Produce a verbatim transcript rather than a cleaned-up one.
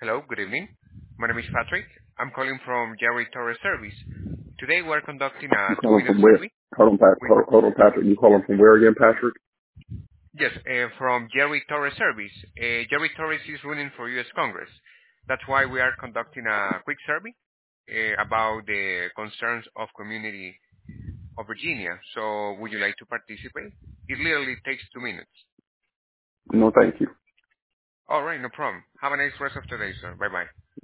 Hello, good evening. My name is Patrick. I'm calling from Jerry Torres Service. Today we're conducting a You calling two-minute from where? survey. Hold on, Pat. With, Hold, hold on, Patrick. You calling from where again, Patrick? yes, uh, from Jerry Torres Service. Uh, Jerry Torres is running for U S Congress. That's why we are conducting a quick survey uh, about the concerns of community of Virginia. So would you like to participate? It literally takes two minutes. No, thank you. All right, no problem. Have a nice rest of the day, sir. Bye-bye.